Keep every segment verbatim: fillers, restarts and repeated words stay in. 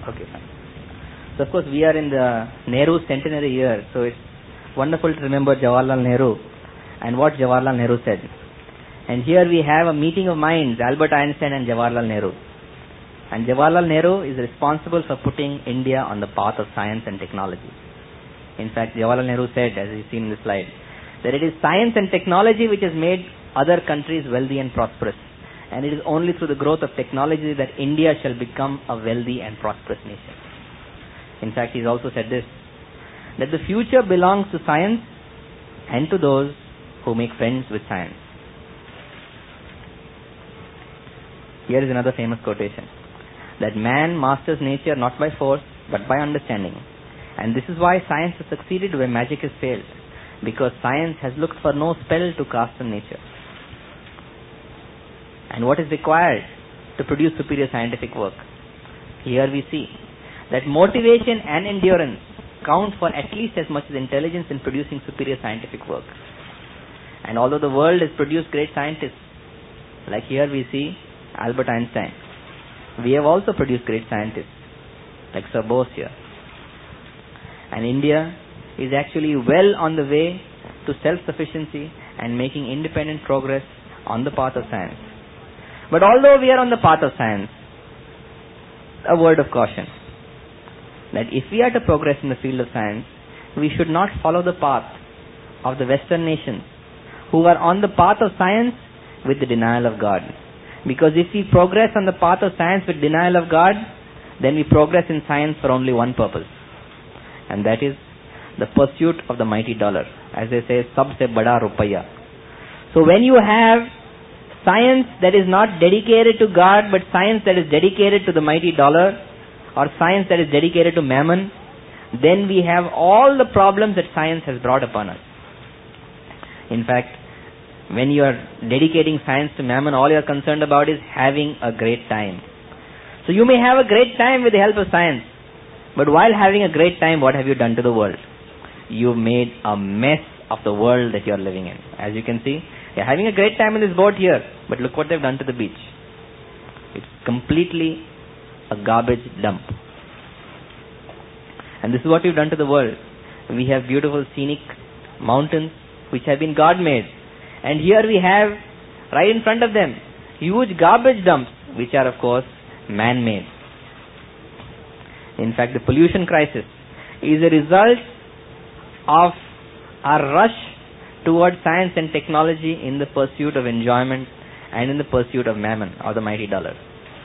Okay, fine. So of course we are in the Nehru centenary year, so it's wonderful to remember Jawaharlal Nehru and what Jawaharlal Nehru said. And here we have a meeting of minds, Albert Einstein and Jawaharlal Nehru. And Jawaharlal Nehru is responsible for putting India on the path of science and technology. In fact, Jawaharlal Nehru said, as you see in the slide, that it is science and technology which has made other countries wealthy and prosperous. And it is only through the growth of technology that India shall become a wealthy and prosperous nation. In fact, he has also said this, that the future belongs to science and to those who make friends with science. Here is another famous quotation, that man masters nature not by force but by understanding. And this is why science has succeeded where magic has failed, because science has looked for no spell to cast on nature. And what is required to produce superior scientific work? Here we see that motivation and endurance count for at least as much as intelligence in producing superior scientific work. And although the world has produced great scientists, like here we see Albert Einstein, we have also produced great scientists, like Sir Bose here. And India is actually well on the way to self-sufficiency and making independent progress on the path of science. But although we are on the path of science, a word of caution, that if we are to progress in the field of science, we should not follow the path of the Western nations who are on the path of science with the denial of God. Because if we progress on the path of science with denial of God, then we progress in science for only one purpose, and that is the pursuit of the mighty dollar. As they say, sabse bada rupaya. So when you have science that is not dedicated to God, but science that is dedicated to the mighty dollar, or science that is dedicated to mammon, then we have all the problems that science has brought upon us. In fact, when you are dedicating science to mammon, all you are concerned about is having a great time. So you may have a great time with the help of science, but while having a great time, what have you done to the world? You've made a mess of the world that you are living in. As you can see, you're having a great time in this boat here, but look what they've done to the beach. It's completely a garbage dump. And this is what we've done to the world. We have beautiful scenic mountains which have been God-made. And here we have, right in front of them, huge garbage dumps, which are of course man-made. In fact, the pollution crisis is a result of our rush towards science and technology in the pursuit of enjoyment and in the pursuit of mammon, or the mighty dollar.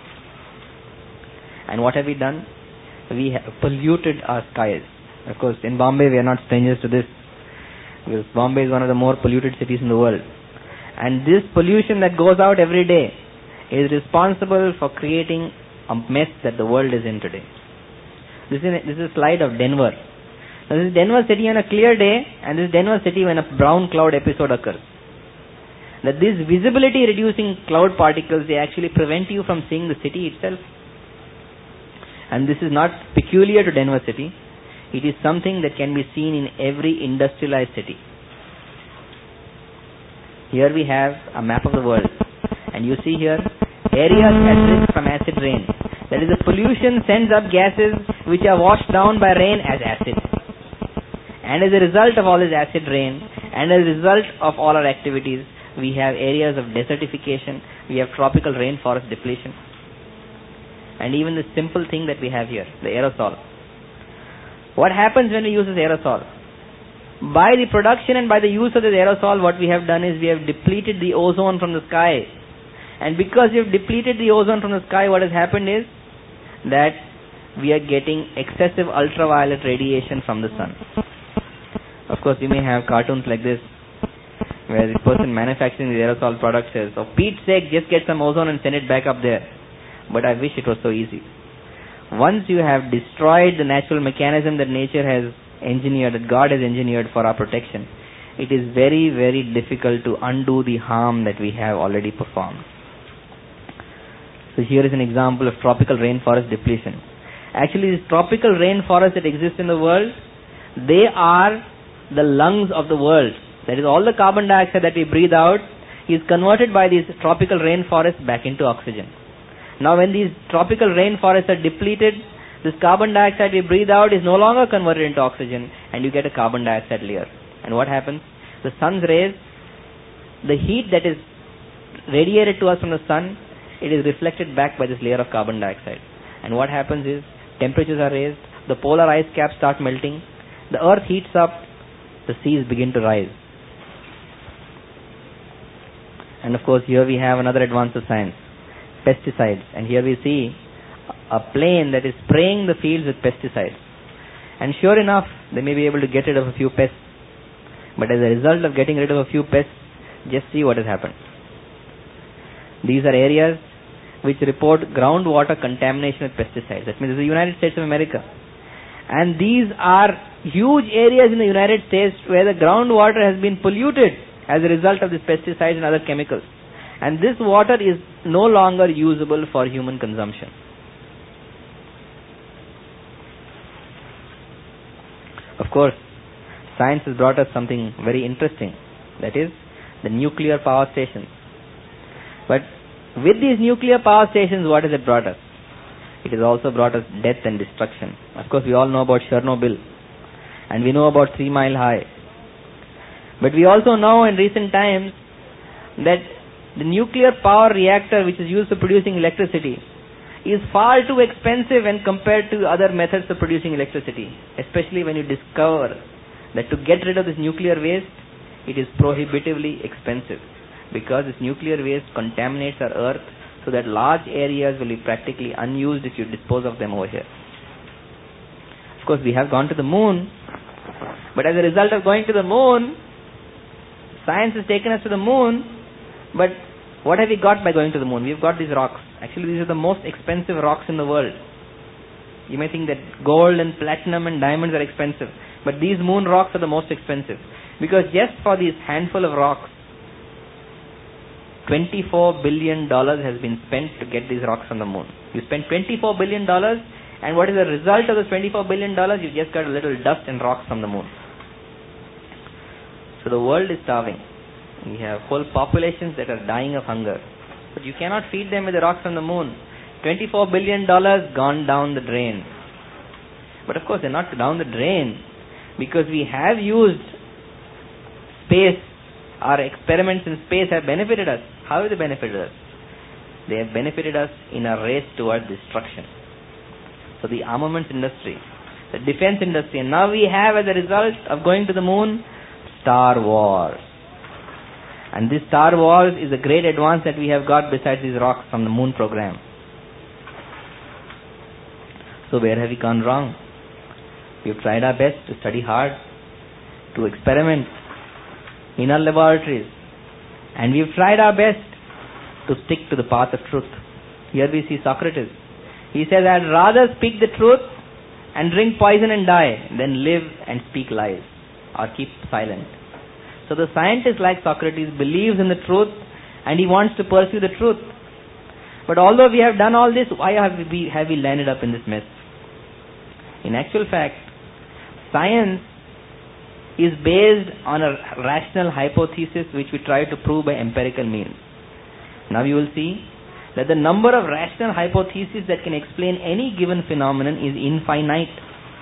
And what have we done? We have polluted our skies. Of course, in Bombay we are not strangers to this, because Bombay is one of the more polluted cities in the world. And this pollution that goes out every day is responsible for creating a mess that the world is in today. This is a, this is a slide of Denver. Now, this is Denver city on a clear day, and this is Denver city when a brown cloud episode occurs. That these visibility reducing cloud particles, they actually prevent you from seeing the city itself. And this is not peculiar to Denver city. It is something that can be seen in every industrialized city. Here we have a map of the world, and you see here areas at risk from acid rain. That is, the pollution sends up gases which are washed down by rain as acid. And as a result of all this acid rain, and as a result of all our activities, we have areas of desertification, we have tropical rainforest depletion. And even the simple thing that we have here, the aerosol. What happens when we use this aerosol? By the production and by the use of this aerosol, what we have done is we have depleted the ozone from the sky. And because we have depleted the ozone from the sky, what has happened is that we are getting excessive ultraviolet radiation from the sun. Of course, you may have cartoons like this, where the person manufacturing the aerosol product says, "For Pete's sake, just get some ozone and send it back up there." But I wish it was so easy. Once you have destroyed the natural mechanism that nature has engineered, that God has engineered for our protection, it is very, very difficult to undo the harm that we have already performed. So here is an example of tropical rainforest depletion. Actually, these tropical rainforests that exist in the world, they are the lungs of the world. That is, all the carbon dioxide that we breathe out is converted by these tropical rainforests back into oxygen. Now when these tropical rainforests are depleted, This carbon dioxide we breathe out is no longer converted into oxygen, and you get a carbon dioxide layer. And what happens? The sun's rays, the heat that is radiated to us from the sun, it is reflected back by this layer of carbon dioxide. And what happens is, temperatures are raised, the polar ice caps start melting, the earth heats up, the seas begin to rise. And of course, here we have another advance of science, pesticides. And here we see a plane that is spraying the fields with pesticides. And sure enough, they may be able to get rid of a few pests. But as a result of getting rid of a few pests, just see what has happened. These are areas which report groundwater contamination with pesticides. That means it's the United States of America. And these are huge areas in the United States where the groundwater has been polluted as a result of these pesticides and other chemicals. And this water is no longer usable for human consumption. Of course, science has brought us something very interesting. That is, the nuclear power stations. But with these nuclear power stations, what has it brought us? It has also brought us death and destruction. Of course, we all know about Chernobyl. And we know about Three Mile High. But we also know in recent times that the nuclear power reactor which is used for producing electricity is far too expensive when compared to other methods of producing electricity. Especially when you discover that to get rid of this nuclear waste, it is prohibitively expensive. Because this nuclear waste contaminates our earth so that large areas will be practically unused if you dispose of them over here. Of course, we have gone to the moon, but as a result of going to the moon, science has taken us to the moon, but what have we got by going to the moon? We've got these rocks. Actually, these are the most expensive rocks in the world. You may think that gold and platinum and diamonds are expensive, but these moon rocks are the most expensive. Because just for these handful of rocks, twenty-four billion dollars has been spent to get these rocks on the moon. You spend twenty-four billion dollars, and what is the result of this twenty-four billion dollars? You just got a little dust and rocks from the moon. So the world is starving. We have whole populations that are dying of hunger. But you cannot feed them with the rocks from the moon. twenty-four billion dollars gone down the drain. But of course, they're not down the drain, because we have used space. Our experiments in space have benefited us. How have they benefited us? They have benefited us in a race towards destruction. So the armaments industry, the defense industry, and now we have as a result of going to the moon, Star Wars. And this Star Wars is a great advance that we have got besides these rocks from the moon program. So where have we gone wrong? We have tried our best to study hard, to experiment in our laboratories, and we have tried our best to stick to the path of truth. Here we see Socrates. He says, I'd rather speak the truth and drink poison and die than live and speak lies or keep silent. So the scientist like Socrates believes in the truth and he wants to pursue the truth. But although we have done all this, why have we, have we landed up in this mess? In actual fact, science is based on a rational hypothesis which we try to prove by empirical means. Now you will see that the number of rational hypotheses that can explain any given phenomenon is infinite.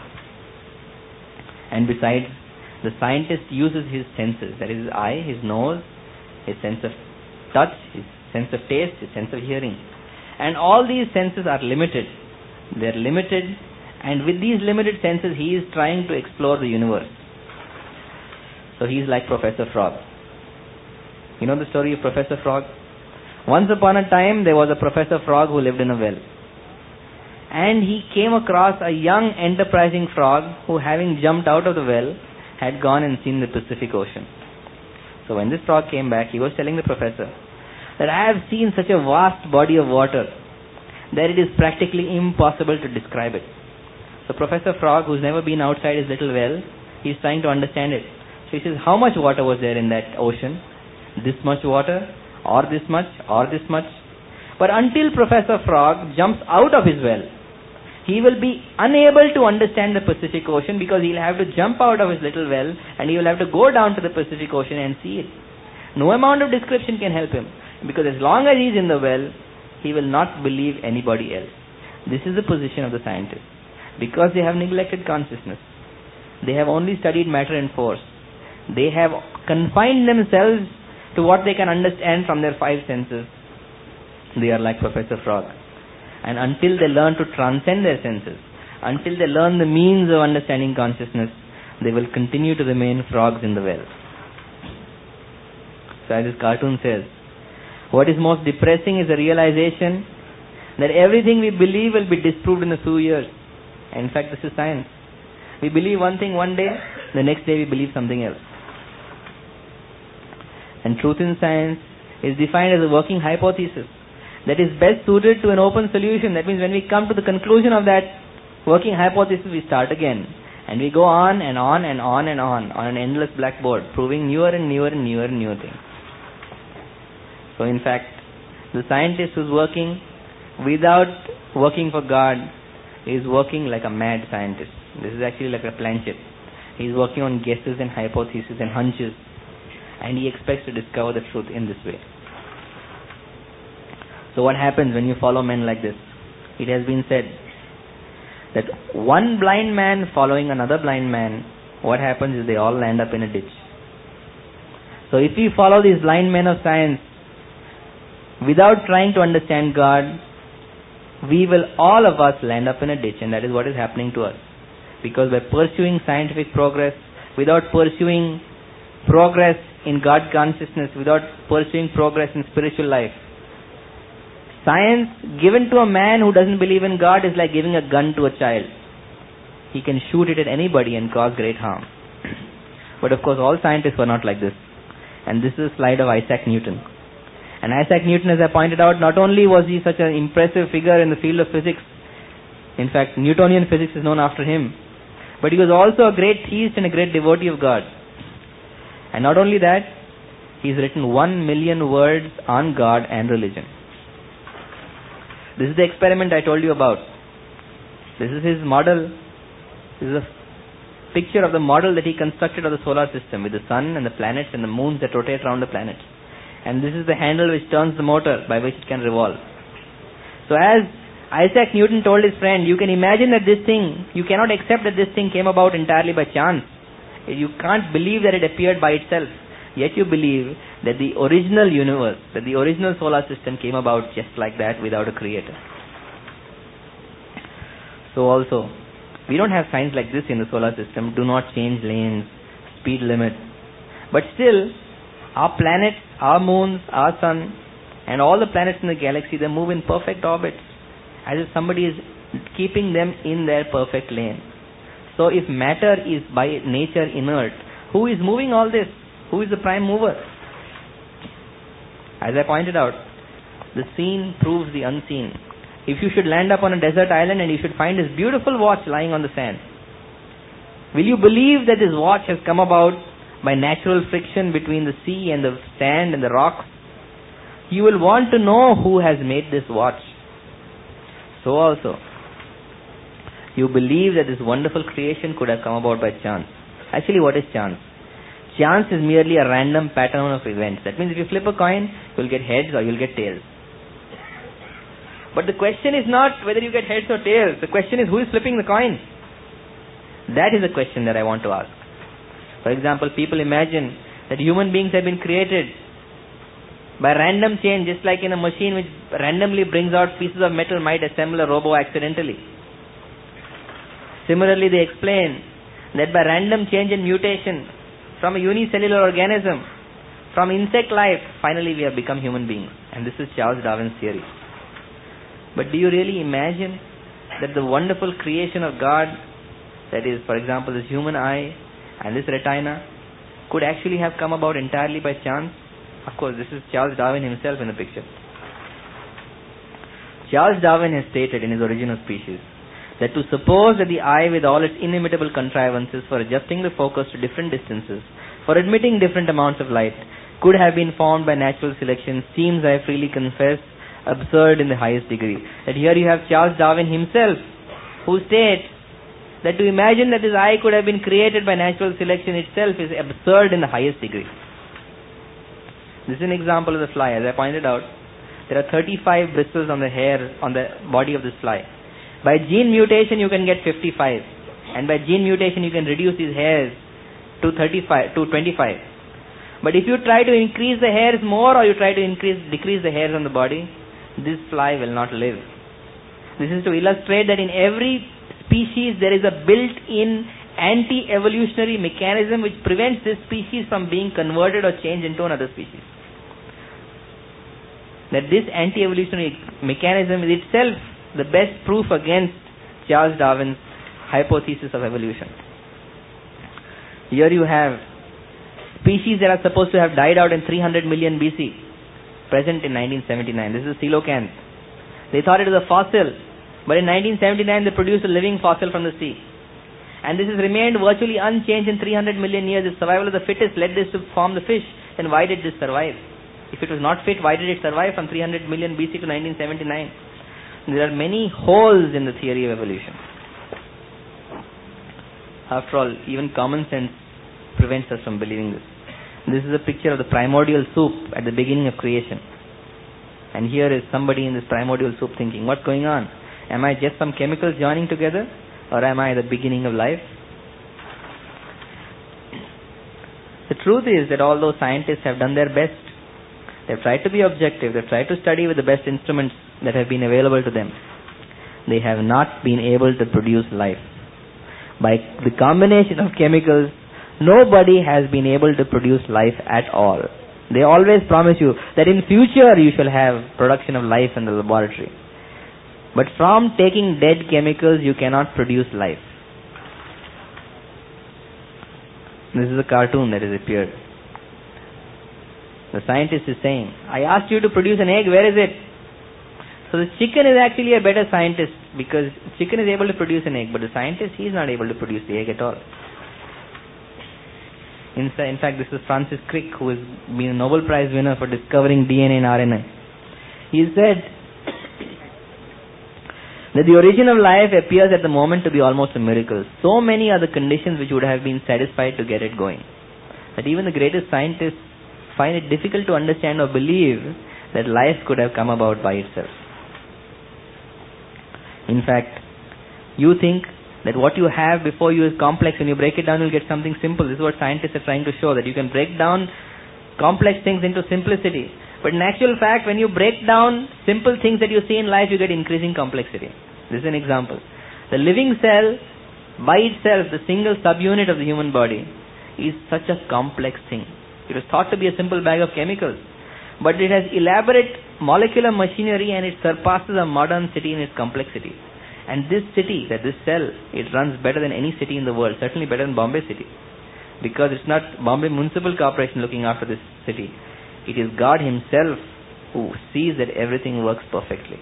And besides, the scientist uses his senses, that is his eye, his nose, his sense of touch, his sense of taste, his sense of hearing. And all these senses are limited. They are limited, and with these limited senses he is trying to explore the universe. So he is like Professor Frog. You know the story of Professor Frog? Once upon a time there was a Professor Frog who lived in a well. And he came across a young enterprising frog who, having jumped out of the well, had gone and seen the Pacific Ocean. So when this frog came back, he was telling the professor that I have seen such a vast body of water that it is practically impossible to describe it. So Professor Frog, who's never been outside his little well, he's trying to understand it. So he says, how much water was there in that ocean? This much water, or this much, or this much. But until Professor Frog jumps out of his well, he will be unable to understand the Pacific Ocean, because he'll have to jump out of his little well and he will have to go down to the Pacific Ocean and see it. No amount of description can help him, because as long as he's in the well, he will not believe anybody else. This is the position of the scientist. Because they have neglected consciousness. They have only studied matter and force. They have confined themselves to what they can understand from their five senses. They are like Professor Frog. And until they learn to transcend their senses, until they learn the means of understanding consciousness, they will continue to remain frogs in the well. So as this cartoon says, what is most depressing is the realization that everything we believe will be disproved in a few years. In fact, this is science. We believe one thing one day, the next day we believe something else. And truth in science is defined as a working hypothesis that is best suited to an open solution. That means when we come to the conclusion of that working hypothesis, we start again. And we go on and on and on and on on an endless blackboard, proving newer and newer and newer and newer things. So in fact, the scientist who's working without working for God is working like a mad scientist. This is actually like a planchette. He's working on guesses and hypotheses and hunches, and he expects to discover the truth in this way. So what happens when you follow men like this? It has been said that one blind man following another blind man, what happens is they all land up in a ditch. So if we follow these blind men of science without trying to understand God, we will, all of us, land up in a ditch, and that is what is happening to us. Because by pursuing scientific progress, without pursuing progress in God consciousness, without pursuing progress in spiritual life, science given to a man who doesn't believe in God is like giving a gun to a child. He can shoot it at anybody and cause great harm. But of course, all scientists were not like this. And this is a slide of Isaac Newton. And Isaac Newton, as I pointed out, not only was he such an impressive figure in the field of physics, in fact, Newtonian physics is known after him, but he was also a great theist and a great devotee of God. And not only that, he's written one million words on God and religion. This is the experiment I told you about. This is his model. This is a picture of the model that he constructed of the solar system with the sun and the planets and the moons that rotate around the planet. And this is the handle which turns the motor by which it can revolve. So as Isaac Newton told his friend, you can imagine that this thing, you cannot accept that this thing came about entirely by chance. You can't believe that it appeared by itself. Yet you believe that the original universe, that the original solar system came about just like that without a creator. So also, we don't have signs like this in the solar system. Do not change lanes, speed limit. But still, our planets, our moons, our sun, and all the planets in the galaxy, they move in perfect orbits, as if somebody is keeping them in their perfect lane. So if matter is by nature inert, who is moving all this? Who is the prime mover? As I pointed out, the seen proves the unseen. If you should land up on a desert island and you should find this beautiful watch lying on the sand, will you believe that this watch has come about by natural friction between the sea and the sand and the rocks? You will want to know who has made this watch. So also, you believe that this wonderful creation could have come about by chance. Actually, what is chance? Chance is merely a random pattern of events. That means if you flip a coin, you'll get heads or you'll get tails. But the question is not whether you get heads or tails. The question is who is flipping the coin. That is the question that I want to ask. For example, people imagine that human beings have been created by random change, just like in a machine which randomly brings out pieces of metal might assemble a robo accidentally. Similarly, they explain that by random change and mutation from a unicellular organism, from insect life, finally we have become human beings. And this is Charles Darwin's theory. But do you really imagine that the wonderful creation of God, that is, for example, this human eye and this retina, could actually have come about entirely by chance? Of course, this is Charles Darwin himself in the picture. Charles Darwin has stated in his Origin of Species that to suppose that the eye with all its inimitable contrivances for adjusting the focus to different distances, for admitting different amounts of light, could have been formed by natural selection seems, I freely confess, absurd in the highest degree. That here you have Charles Darwin himself, who states that to imagine that his eye could have been created by natural selection itself is absurd in the highest degree. This is an example of the fly. As I pointed out, there are thirty-five bristles on the hair, on the body of this fly. By gene mutation you can get fifty-five, and by gene mutation you can reduce his hairs to thirty-five to twenty-five. But if you try to increase the hairs more, or you try to increase decrease the hairs on the body, this fly will not live. This is to illustrate that in every species there is a built-in anti-evolutionary mechanism which prevents this species from being converted or changed into another species. That this anti-evolutionary mechanism is itself the best proof against Charles Darwin's hypothesis of evolution. Here you have species that are supposed to have died out in three hundred million B C, present in nineteen seventy-nine. This is coelacanth. They thought it was a fossil, but in nineteen seventy-nine they produced a living fossil from the sea. And this has remained virtually unchanged in three hundred million years. The survival of the fittest led this to form the fish. Then why did this survive? If it was not fit, why did it survive from three hundred million B C to nineteen seventy-nine? There are many holes in the theory of evolution. After all, even common sense prevents us from believing this. This is a picture of the primordial soup at the beginning of creation. And here is somebody in this primordial soup thinking, what's going on? Am I just some chemicals joining together? Or am I the beginning of life? The truth is that although scientists have done their best, they've tried to be objective, they've tried to study with the best instruments that have been available to them, they have not been able to produce life. By the combination of chemicals, nobody has been able to produce life at all. They always promise you that in future you shall have production of life in the laboratory. But from taking dead chemicals you cannot produce life. This is a cartoon that has appeared. The scientist is saying, I asked you to produce an egg, where is it? So the chicken is actually a better scientist because chicken is able to produce an egg, but the scientist, he is not able to produce the egg at all. In, in fact, this is Francis Crick, who has been a Nobel Prize winner for discovering D N A and R N A. He said that the origin of life appears at the moment to be almost a miracle. So many are the conditions which would have been satisfied to get it going, that even the greatest scientists find it difficult to understand or believe that life could have come about by itself. In fact, you think that what you have before you is complex. When you break it down, you'll get something simple. This is what scientists are trying to show, that you can break down complex things into simplicity. But in actual fact, when you break down simple things that you see in life, you get increasing complexity. This is an example. The living cell, by itself, the single subunit of the human body, is such a complex thing. It was thought to be a simple bag of chemicals, but it has elaborate molecular machinery and it surpasses a modern city in its complexity. And this city, that this cell, it runs better than any city in the world, certainly better than Bombay city. Because it's not Bombay Municipal Corporation looking after this city. It is God Himself who sees that everything works perfectly.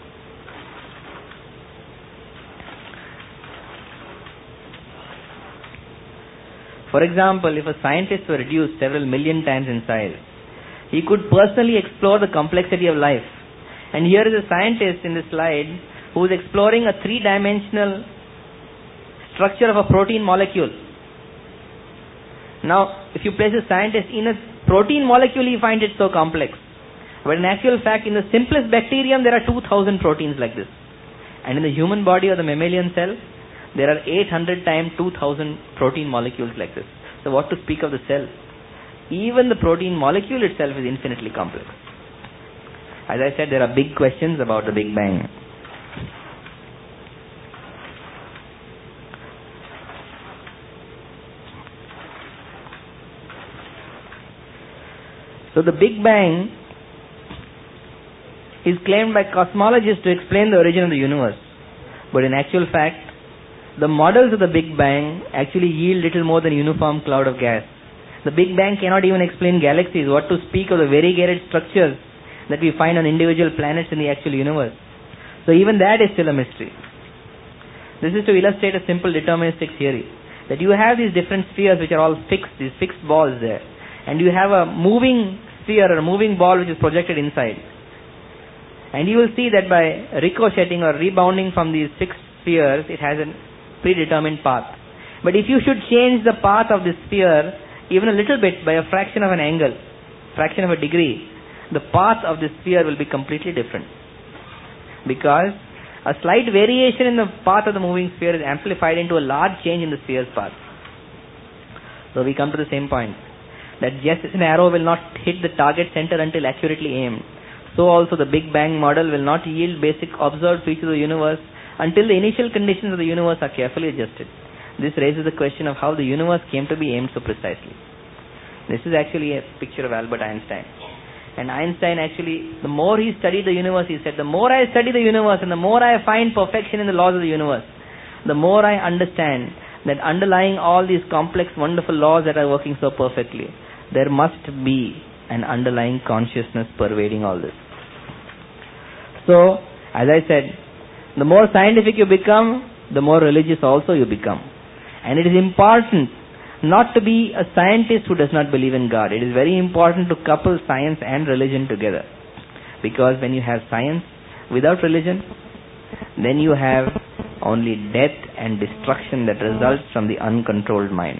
For example, if a scientist were reduced several million times in size, he could personally explore the complexity of life. And here is a scientist in this slide who is exploring a three-dimensional structure of a protein molecule. Now, if you place a scientist in a protein molecule, he finds it so complex. But in actual fact, in the simplest bacterium, there are two thousand proteins like this. And in the human body or the mammalian cell, there are eight hundred times two thousand protein molecules like this. So what to speak of the cell? Even the protein molecule itself is infinitely complex. As I said, there are big questions about the Big Bang. So the Big Bang is claimed by cosmologists to explain the origin of the universe. But in actual fact, the models of the Big Bang actually yield little more than a uniform cloud of gas. The Big Bang cannot even explain galaxies, what to speak of the variegated structures that we find on individual planets in the actual universe. So even that is still a mystery. This is to illustrate a simple deterministic theory, that you have these different spheres which are all fixed, these fixed balls there, and you have a moving sphere or a moving ball which is projected inside. And you will see that by ricocheting or rebounding from these fixed spheres, it has a predetermined path. But if you should change the path of this sphere even a little bit by a fraction of an angle, fraction of a degree, the path of this sphere will be completely different. Because A slight variation in the path of the moving sphere is amplified into a large change in the sphere's path. So we come to the same point, that just as an arrow will not hit the target center until accurately aimed, so also the Big Bang model will not yield basic observed features of the universe until the initial conditions of the universe are carefully adjusted. This raises the question of how the universe came to be aimed so precisely. This is actually a picture of Albert Einstein. And Einstein actually, the more he studied the universe, he said, the more I study the universe and the more I find perfection in the laws of the universe, the more I understand that underlying all these complex, wonderful laws that are working so perfectly, there must be an underlying consciousness pervading all this. So, as I said, the more scientific you become, the more religious also you become. And it is important not to be a scientist who does not believe in God. It is very important to couple science and religion together. Because when you have science without religion, then you have only death and destruction that results from the uncontrolled mind.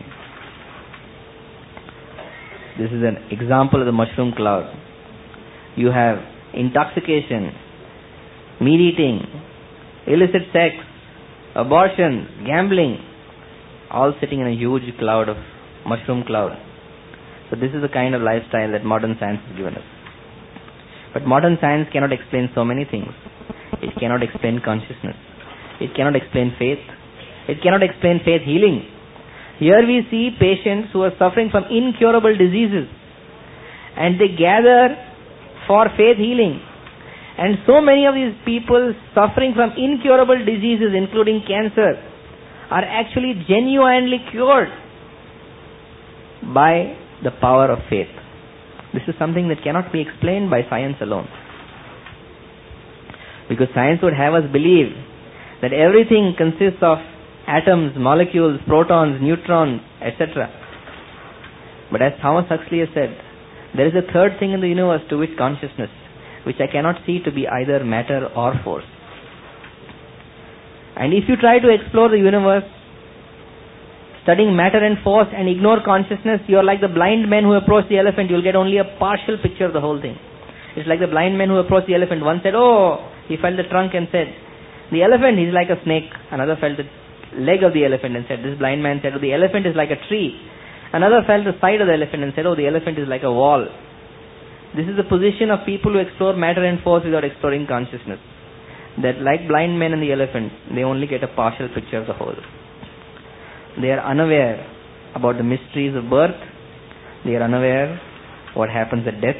This is an example of the mushroom cloud. You have intoxication, meat eating, illicit sex, abortion, gambling, all sitting in a huge cloud of mushroom cloud. So this is the kind of lifestyle that modern science has given us. But modern science cannot explain so many things. It cannot explain consciousness. It cannot explain faith. It cannot explain faith healing. Here we see patients who are suffering from incurable diseases and they gather for faith healing. And so many of these people suffering from incurable diseases, including cancer, are actually genuinely cured by the power of faith. This is something that cannot be explained by science alone. Because science would have us believe that everything consists of atoms, molecules, protons, neutrons, et cetera. But as Thomas Huxley has said, there is a third thing in the universe to which consciousness, which I cannot see to be either matter or force. And if you try to explore the universe, studying matter and force and ignore consciousness, you are like the blind men who approach the elephant. You will get only a partial picture of the whole thing. It's like the blind man who approached the elephant. One said, oh, he felt the trunk and said, the elephant is like a snake. Another felt the leg of the elephant and said, this blind man said, oh, the elephant is like a tree. Another felt the side of the elephant and said, oh, the elephant is like a wall. This is the position of people who explore matter and force without exploring consciousness. That like blind men and the elephant, they only get a partial picture of the whole. They are unaware about the mysteries of birth. They are unaware what happens at death.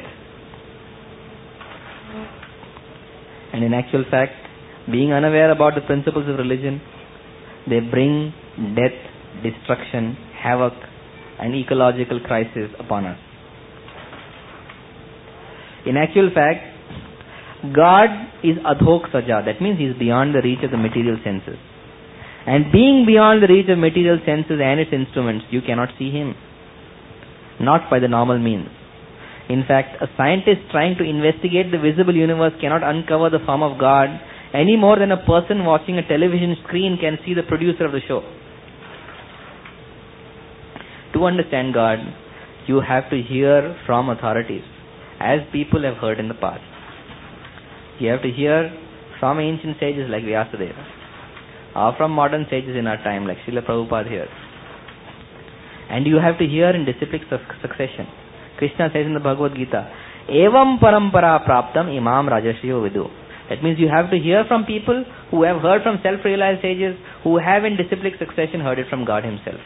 And in actual fact, being unaware about the principles of religion, they bring death, destruction, havoc, and ecological crisis upon us. In actual fact, God is adhok saja. That means He is beyond the reach of the material senses. And being beyond the reach of material senses and its instruments, you cannot see Him. Not by the normal means. In fact, a scientist trying to investigate the visible universe cannot uncover the form of God any more than a person watching a television screen can see the producer of the show. To understand God, you have to hear from authorities, as people have heard in the past. You have to hear from ancient sages like Vyasadeva, or from modern sages in our time like Srila Prabhupada here. And you have to hear in disciplic succession. Krishna says in the Bhagavad Gita, Evam parampara praptam imam rajashiyo vidu. That means you have to hear from people who have heard from self-realized sages, who have in disciplic succession heard it from God Himself.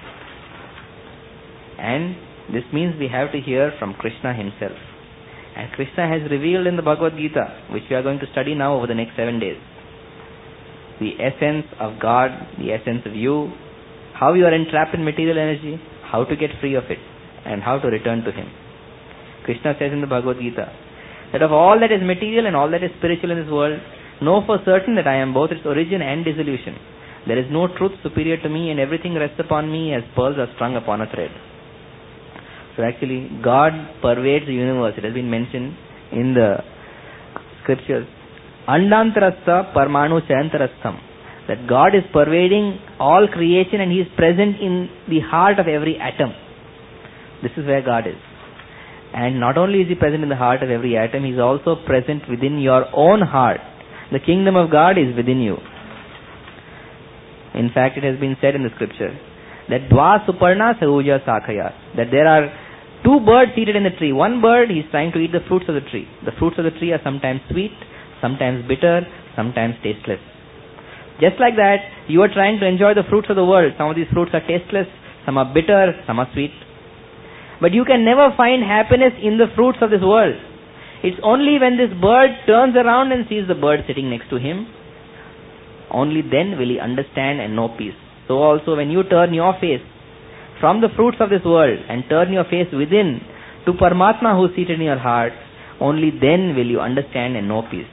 And this means we have to hear from Krishna Himself. And Krishna has revealed in the Bhagavad Gita, which we are going to study now over the next seven days, the essence of God, the essence of you, how you are entrapped in material energy, how to get free of it, and how to return to Him. Krishna says in the Bhagavad Gita, that of all that is material and all that is spiritual in this world, know for certain that I am both its origin and dissolution. There is no truth superior to me, and everything rests upon me as pearls are strung upon a thread. So actually, God pervades the universe. It has been mentioned in the scriptures. Andantarastha parmanu chayantarastham. That God is pervading all creation and He is present in the heart of every atom. This is where God is. And not only is He present in the heart of every atom, He is also present within your own heart. The kingdom of God is within you. In fact, it has been said in the scripture that Dva Suparna Sahuja Sakhaya, that there are two birds seated in the tree. One bird, he is trying to eat the fruits of the tree. The fruits of the tree are sometimes sweet, sometimes bitter, sometimes tasteless. Just like that, you are trying to enjoy the fruits of the world. Some of these fruits are tasteless, some are bitter, some are sweet. But you can never find happiness in the fruits of this world. It's only when this bird turns around and sees the bird sitting next to him, only then will he understand and know peace. So also when you turn your face from the fruits of this world and turn your face within to Paramatma who is seated in your heart, only then will you understand and know peace.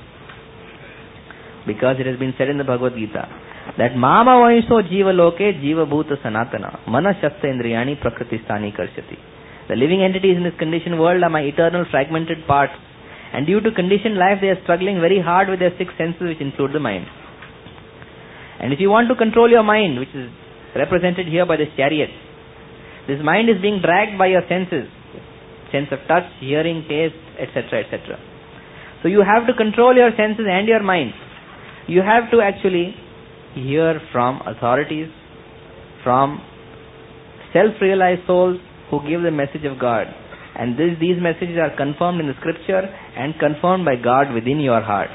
Because it has been said in the Bhagavad Gita that Mama Vaisho Jiva Loke Jiva Bhuta Sanatana Mana Shasta Indriyani Prakristani Karshati. The living entities in this conditioned world are my eternal fragmented parts, and due to conditioned life they are struggling very hard with their six senses, which include the mind. And if you want to control your mind, which is represented here by this chariot, this mind is being dragged by your senses, sense of touch, hearing, taste, et cetera, et cetera. So you have to control your senses and your mind. You have to actually hear from authorities, from self-realized souls who give the message of God. And this, these messages are confirmed in the scripture and confirmed by God within your heart.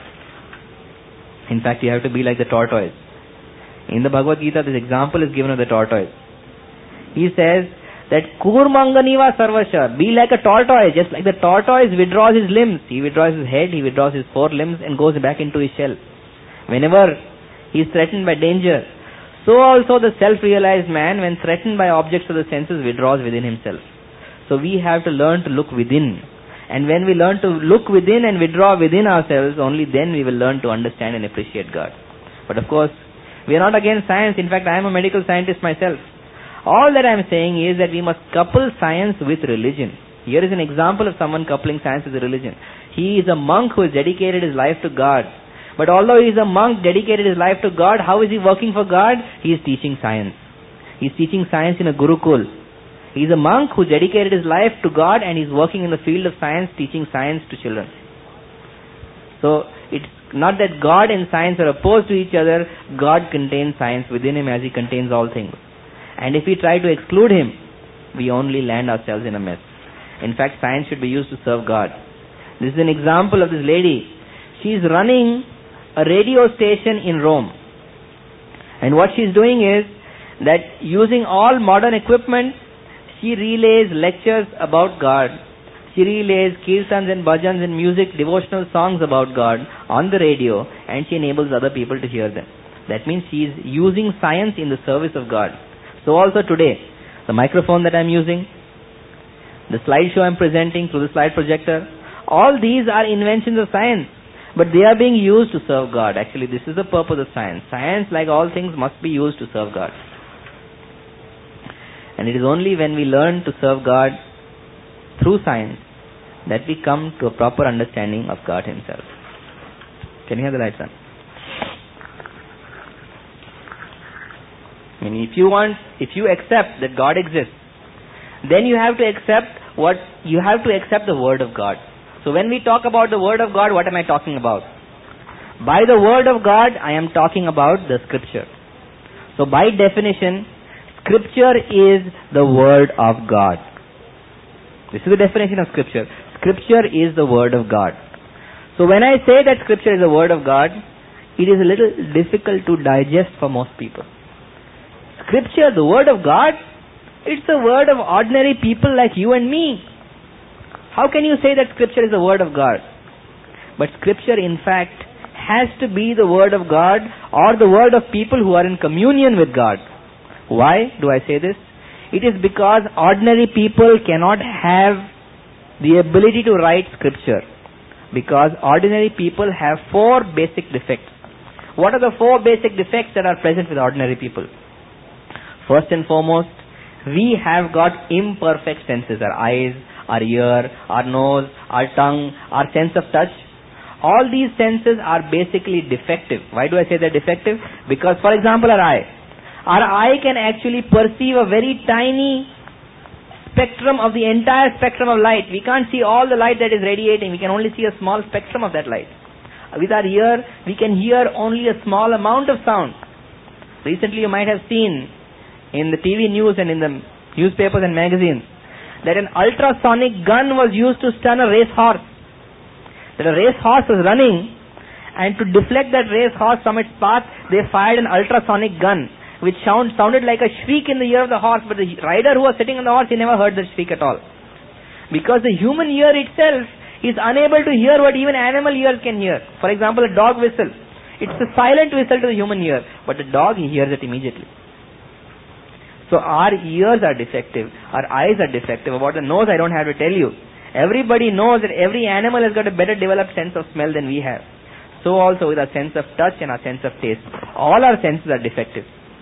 In fact, you have to be like the tortoise. In the Bhagavad Gita, this example is given of the tortoise. He says that Kurmanganiva Sarvasha, be like a tortoise, just like the tortoise withdraws his limbs. He withdraws his head, he withdraws his four limbs and goes back into his shell. Whenever he is threatened by danger, so also the self-realized man, when threatened by objects of the senses, withdraws within himself. So we have to learn to look within. And when we learn to look within and withdraw within ourselves, only then we will learn to understand and appreciate God. But of course, we are not against science. In fact, I am a medical scientist myself. All that I am saying is that we must couple science with religion. Here is an example of someone coupling science with religion. He is a monk who has dedicated his life to God. But although he is a monk, dedicated his life to God, how is he working for God? He is teaching science. He is teaching science in a Gurukul. He is a monk who dedicated his life to God and he is working in the field of science, teaching science to children. So, it's not that God and science are opposed to each other. God contains science within him as he contains all things. And if we try to exclude him, we only land ourselves in a mess. In fact, science should be used to serve God. This is an example of this lady. She is running a radio station in Rome. And what she is doing is that using all modern equipment, she relays lectures about God. She relays kirtans and bhajans and music, devotional songs about God on the radio, and she enables other people to hear them. That means she is using science in the service of God. So also today, the microphone that I am using, the slideshow I am presenting through the slide projector, all these are inventions of science, but they are being used to serve God. Actually, this is the purpose of science. Science, like all things, must be used to serve God. And it is only when we learn to serve God through science that we come to a proper understanding of God himself. Can you have the lights on? I mean, if you want, if you accept that God exists, then you have to accept what, you have to accept the Word of God. So when we talk about the Word of God, what am I talking about? By the Word of God, I am talking about the Scripture. So by definition, Scripture is the Word of God. This is the definition of Scripture. Scripture is the Word of God. So when I say that Scripture is the Word of God, it is a little difficult to digest for most people. Scripture, the Word of God, it's the word of ordinary people like you and me. How can you say that Scripture is the Word of God? But Scripture, in fact, has to be the Word of God or the word of people who are in communion with God. Why do I say this? It is because ordinary people cannot have the ability to write Scripture. Because ordinary people have four basic defects. What are the four basic defects that are present with ordinary people? First and foremost, we have got imperfect senses. Our eyes, our ear, our nose, our tongue, our sense of touch. All these senses are basically defective. Why do I say they're defective? Because, for example, our eye. Our eye can actually perceive a very tiny spectrum of the entire spectrum of light. We can't see all the light that is radiating. We can only see a small spectrum of that light. With our ear, we can hear only a small amount of sound. Recently you might have seen in the T V news and in the newspapers and magazines that an ultrasonic gun was used to stun a racehorse. That a racehorse was running, and to deflect that racehorse from its path, they fired an ultrasonic gun, which sound, sounded like a shriek in the ear of the horse, but the rider who was sitting on the horse, he never heard the shriek at all. Because the human ear itself is unable to hear what even animal ears can hear. For example, a dog whistle. It's a silent whistle to the human ear, but the dog, he hears it immediately. So our ears are defective, our eyes are defective. About the nose, I don't have to tell you. Everybody knows that every animal has got a better developed sense of smell than we have. So also with our sense of touch and our sense of taste. All our senses are defective.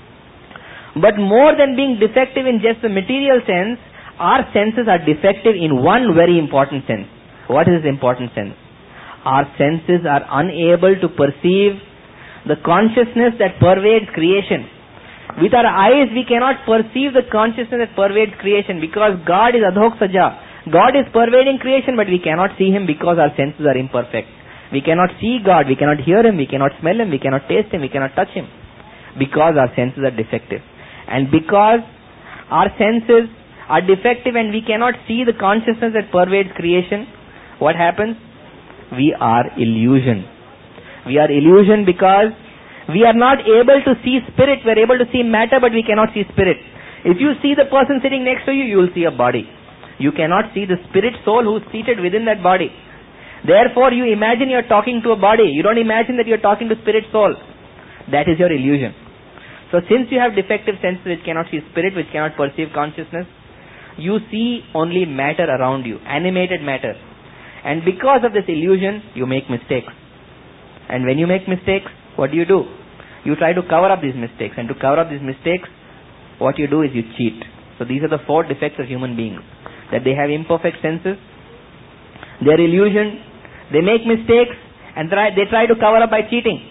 But more than being defective in just the material sense, our senses are defective in one very important sense. What is this important sense? Our senses are unable to perceive the consciousness that pervades creation. With our eyes, we cannot perceive the consciousness that pervades creation because God is adhok saja. God is pervading creation, but we cannot see Him because our senses are imperfect. We cannot see God, we cannot hear Him, we cannot smell Him, we cannot taste Him, we cannot touch Him. Because our senses are defective. And because our senses are defective and we cannot see the consciousness that pervades creation, what happens? We are illusion. We are illusion because we are not able to see spirit. We are able to see matter, but we cannot see spirit. If you see the person sitting next to you, you will see a body. You cannot see the spirit soul who is seated within that body. Therefore, you imagine you are talking to a body. You don't imagine that you are talking to spirit soul. That is your illusion. So since you have defective senses which cannot see spirit, which cannot perceive consciousness, you see only matter around you, animated matter. And because of this illusion, you make mistakes. And when you make mistakes, what do you do? You try to cover up these mistakes. And to cover up these mistakes, what you do is you cheat. So these are the four defects of human beings. That they have imperfect senses, they are illusion, they make mistakes, and try, they try to cover up by cheating.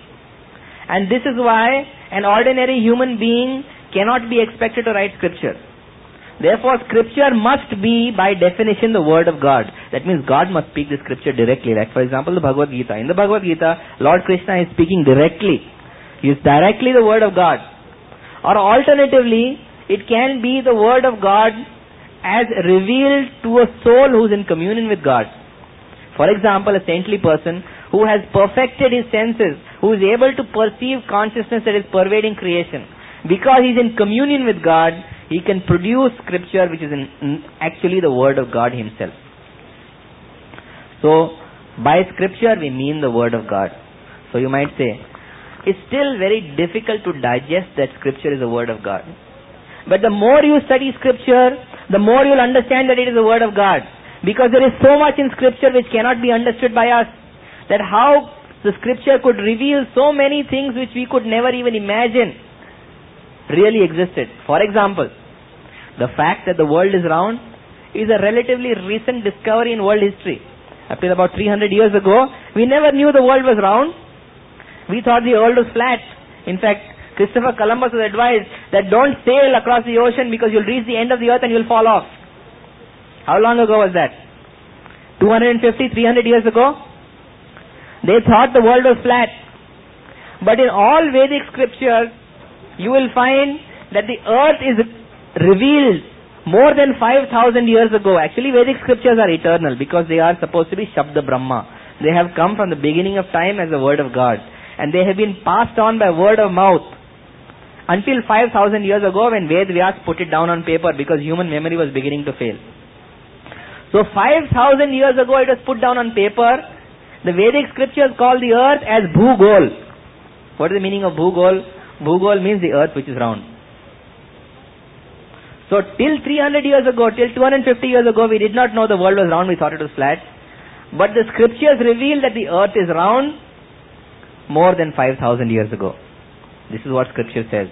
And this is why an ordinary human being cannot be expected to write scripture. Therefore, scripture must be, by definition, the word of God. That means God must speak the scripture directly. Like, for example, the Bhagavad Gita. In the Bhagavad Gita, Lord Krishna is speaking directly. He is directly the word of God. Or alternatively, it can be the word of God as revealed to a soul who is in communion with God. For example, a saintly person who has perfected his senses, who is able to perceive consciousness that is pervading creation. Because he is in communion with God, he can produce scripture which is in, actually the word of God himself. So, by scripture we mean the word of God. So you might say, it's still very difficult to digest that scripture is the word of God. But the more you study scripture, the more you will understand that it is the word of God. Because there is so much in scripture which cannot be understood by us, that how the scripture could reveal so many things which we could never even imagine really existed. For example, the fact that the world is round is a relatively recent discovery in world history. Up till about three hundred years ago, we never knew the world was round. We thought the world was flat. In fact, Christopher Columbus was advised that don't sail across the ocean because you'll reach the end of the earth and you'll fall off. How long ago was that? two hundred fifty, three hundred years ago? They thought the world was flat. But in all Vedic scriptures, you will find that the earth is revealed more than five thousand years ago. Actually, Vedic scriptures are eternal because they are supposed to be Shabda Brahma. They have come from the beginning of time as the word of God. And they have been passed on by word of mouth until five thousand years ago when Ved Vyas put it down on paper because human memory was beginning to fail. So five thousand years ago it was put down on paper. The Vedic scriptures call the earth as Bhugol. What is the meaning of Bhugol? Bhugol means the earth which is round. So till three hundred years ago, till two hundred fifty years ago, we did not know the world was round, we thought it was flat. But the scriptures reveal that the earth is round more than five thousand years ago. This is what scripture says.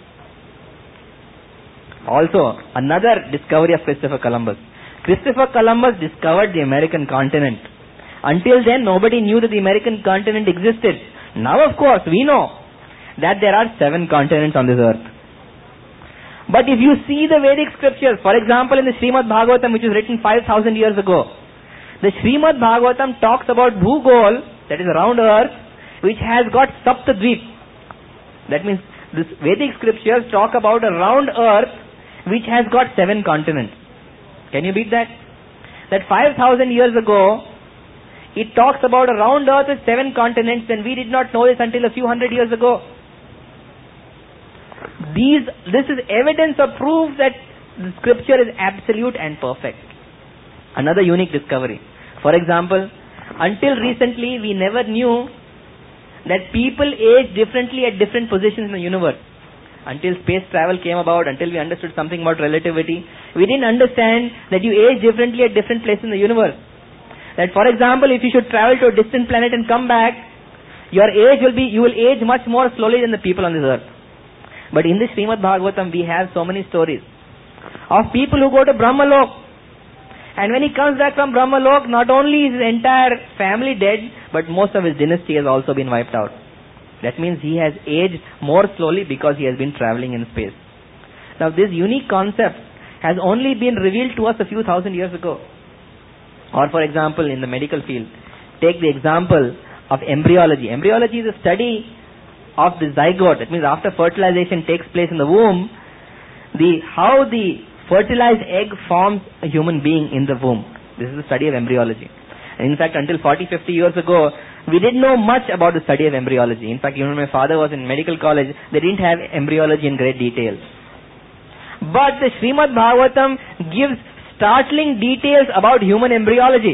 Also, another discovery of Christopher Columbus. Christopher Columbus discovered the American continent. Until then, nobody knew that the American continent existed. Now, of course, we know that there are seven continents on this earth. But if you see the Vedic scriptures, for example, in the Srimad Bhagavatam, which was written five thousand years ago, the Srimad Bhagavatam talks about Bhugol, that is around earth, which has got Saptadvip. That means this Vedic scriptures talk about a round earth which has got seven continents. Can you beat that? That five thousand years ago, it talks about a round earth with seven continents, and we did not know this until a few hundred years ago. These, this is evidence or proof that the scripture is absolute and perfect. Another unique discovery. For example, until recently we never knew that people age differently at different positions in the universe. Until space travel came about, until we understood something about relativity, we didn't understand that you age differently at different places in the universe. That for example, if you should travel to a distant planet and come back, your age will be, you will age much more slowly than the people on this earth. But in the Srimad Bhagavatam, we have so many stories of people who go to Brahmalok, and when he comes back from Brahmalok, not only is his entire family dead, but most of his dynasty has also been wiped out. That means he has aged more slowly because he has been traveling in space. Now this unique concept has only been revealed to us a few thousand years ago. Or for example, in the medical field, take the example of embryology. Embryology is a study of the zygote. That means after fertilization takes place in the womb, the how the fertilized egg forms a human being in the womb. This is the study of embryology. And in fact, until forty, fifty years ago, we didn't know much about the study of embryology. In fact, even when my father was in medical college, they didn't have embryology in great detail. But the Srimad Bhagavatam gives startling details about human embryology.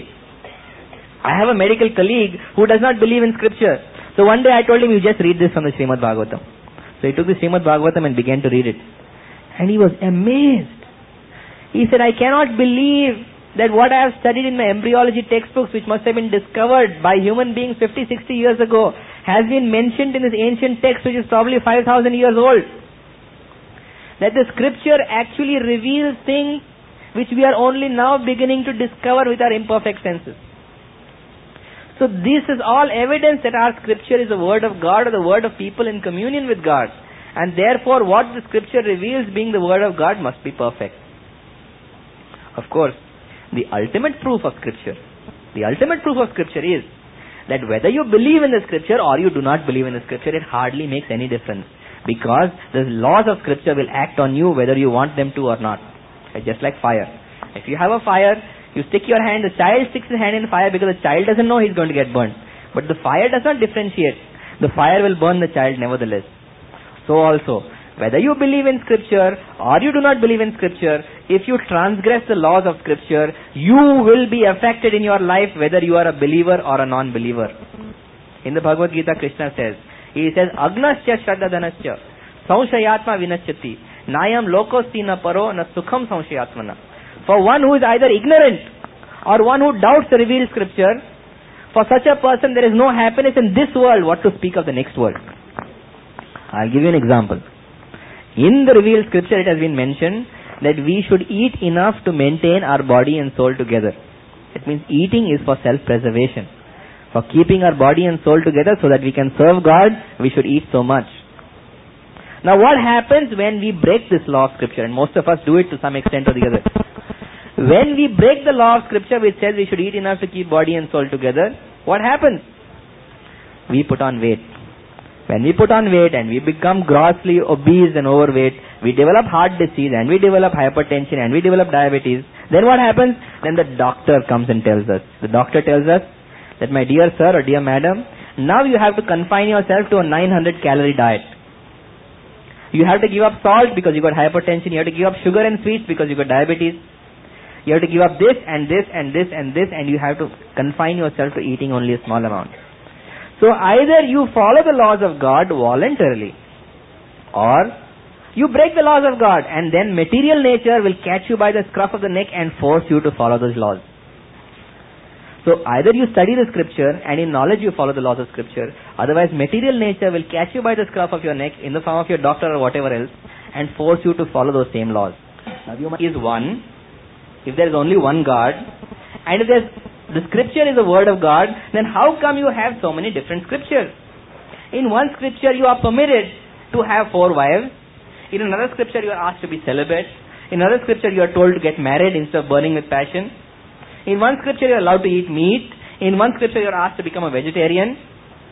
I have a medical colleague who does not believe in scripture. So one day I told him, you just read this from the Srimad Bhagavatam. So he took the Srimad Bhagavatam and began to read it. And he was amazed. He said, I cannot believe that what I have studied in my embryology textbooks, which must have been discovered by human beings fifty, sixty years ago, has been mentioned in this ancient text, which is probably five thousand years old. That the scripture actually reveals things which we are only now beginning to discover with our imperfect senses. So this is all evidence that our scripture is the word of God or the word of people in communion with God. And therefore what the scripture reveals, being the word of God, must be perfect. Of course, the ultimate proof of scripture, the ultimate proof of scripture is that whether you believe in the scripture or you do not believe in the scripture, it hardly makes any difference. Because the laws of scripture will act on you whether you want them to or not. It's just like fire. If you have a fire, you stick your hand, the child sticks his hand in fire because the child doesn't know he's going to get burnt. But the fire does not differentiate. The fire will burn the child nevertheless. So also, whether you believe in scripture or you do not believe in scripture, if you transgress the laws of scripture, you will be affected in your life whether you are a believer or a non-believer. In the Bhagavad Gita, Krishna says, he says, Agnasya Shraddhadanasya Samshayatma Vinachyati Nayam Lokosti na Paro na Sukham Samshayatmana. For one who is either ignorant or one who doubts the revealed scripture, for such a person there is no happiness in this world, what to speak of the next world. I'll give you an example. In the revealed scripture it has been mentioned that we should eat enough to maintain our body and soul together. It means eating is for self-preservation. For keeping our body and soul together so that we can serve God, we should eat so much. Now what happens when we break this law of scripture? And most of us do it to some extent or the other. When we break the law of scripture which says we should eat enough to keep body and soul together, what happens? We put on weight. When we put on weight and we become grossly obese and overweight, we develop heart disease and we develop hypertension and we develop diabetes. Then what happens? Then the doctor comes and tells us. The doctor tells us that, my dear sir or dear madam, now you have to confine yourself to a nine hundred calorie diet. You have to give up salt because you got hypertension. You have to give up sugar and sweets because you got diabetes. You have to give up this and this and this and this, and you have to confine yourself to eating only a small amount. So either you follow the laws of God voluntarily, or you break the laws of God, and then material nature will catch you by the scruff of the neck and force you to follow those laws. So either you study the scripture and in knowledge you follow the laws of scripture, otherwise material nature will catch you by the scruff of your neck in the form of your doctor or whatever else and force you to follow those same laws. Now, is one, if there is only one God, and if there's, the scripture is the word of God, then how come you have so many different scriptures? In one scripture you are permitted to have four wives. In another scripture you are asked to be celibate. In another scripture you are told to get married instead of burning with passion. In one scripture you are allowed to eat meat. In one scripture you are asked to become a vegetarian.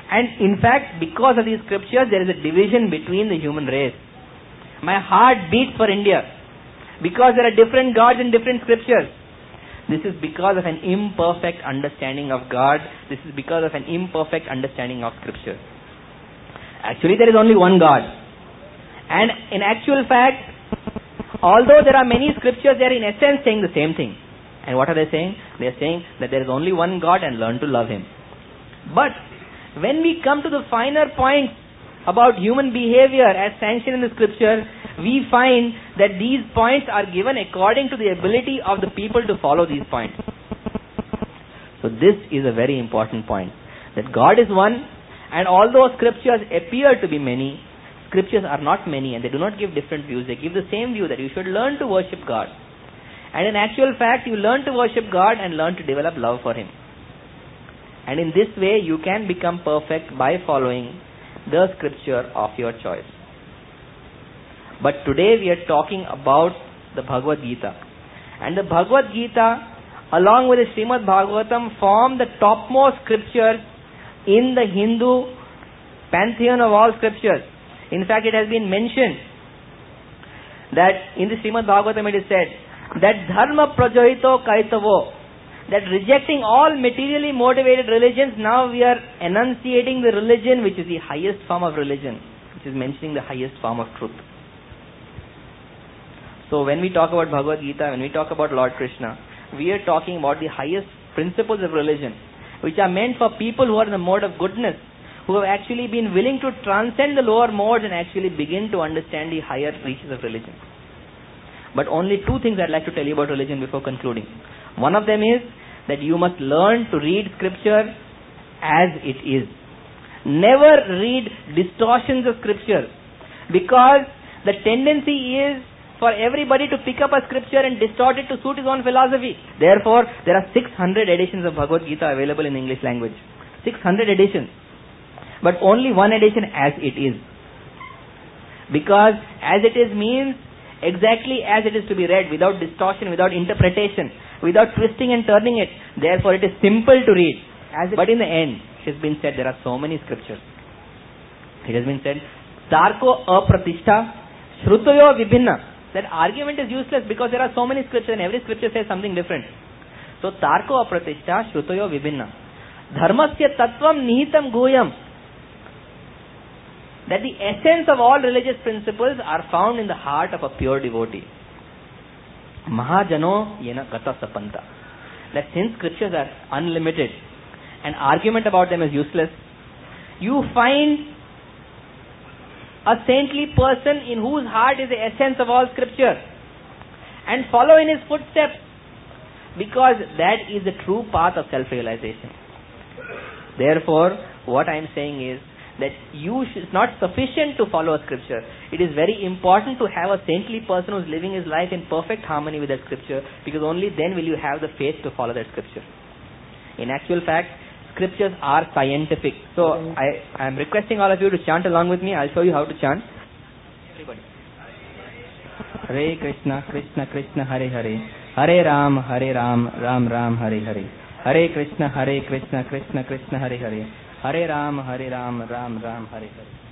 And in fact, because of these scriptures, there is a division between the human race. My heart beats for India because there are different gods in different scriptures. This is because of an imperfect understanding of God. This is because of an imperfect understanding of scripture. Actually, there is only one God. And in actual fact, although there are many scriptures, they are in essence saying the same thing. And what are they saying? They are saying that there is only one God and learn to love Him. But when we come to the finer points about human behavior as sanctioned in the scripture, we find that these points are given according to the ability of the people to follow these points. So this is a very important point. That God is one, and although scriptures appear to be many, scriptures are not many and they do not give different views. They give the same view that you should learn to worship God. And in actual fact, you learn to worship God and learn to develop love for Him. And in this way, you can become perfect by following the scripture of your choice. But today we are talking about the Bhagavad Gita. And the Bhagavad Gita, along with the Srimad Bhagavatam, form the topmost scriptures in the Hindu pantheon of all scriptures. In fact, it has been mentioned that in the Srimad Bhagavatam it is said that dharma prajohito kaitavo, that rejecting all materially motivated religions, now we are enunciating the religion which is the highest form of religion, which is mentioning the highest form of truth. So when we talk about Bhagavad Gita, when we talk about Lord Krishna, we are talking about the highest principles of religion, which are meant for people who are in the mode of goodness, who have actually been willing to transcend the lower modes and actually begin to understand the higher reaches of religion. But only two things I'd like to tell you about religion before concluding. One of them is that you must learn to read scripture as it is. Never read distortions of scripture, because the tendency is for everybody to pick up a scripture and distort it to suit his own philosophy. Therefore, there are six hundred editions of Bhagavad Gita available in English language. six hundred editions. But only one edition as it is. Because as it is means exactly as it is to be read, without distortion, without interpretation, without twisting and turning it. Therefore, it is simple to read. As it, but in the end, it has been said there are so many scriptures. It has been said, Tarko apratishta, shrutoyo vibhinna. That argument is useless because there are so many scriptures and every scripture says something different. So, Tarko apratishta, shrutoyo vibhinna. Dharmasya tattvam nihitam guhyam. That the essence of all religious principles are found in the heart of a pure devotee. Mahajano yena gata sapanta. That since scriptures are unlimited and argument about them is useless, you find a saintly person in whose heart is the essence of all scripture and follow in his footsteps, because that is the true path of self-realization. Therefore, what I am saying is that you should, it's not sufficient to follow a scripture. It is very important to have a saintly person who is living his life in perfect harmony with that scripture, because only then will you have the faith to follow that scripture. In actual fact, scriptures are scientific. So I I am requesting all of you to chant along with me. I'll show you how to chant. Everybody. Hare Krishna, Krishna Krishna, Hare Hare, Hare Ram, Hare Ram, Ram Ram, Hare Hare, Hare Krishna, Hare Krishna, Krishna Krishna, Hare Hare, Hare Ram, Hare Ram, Ram Ram, Hare Hare.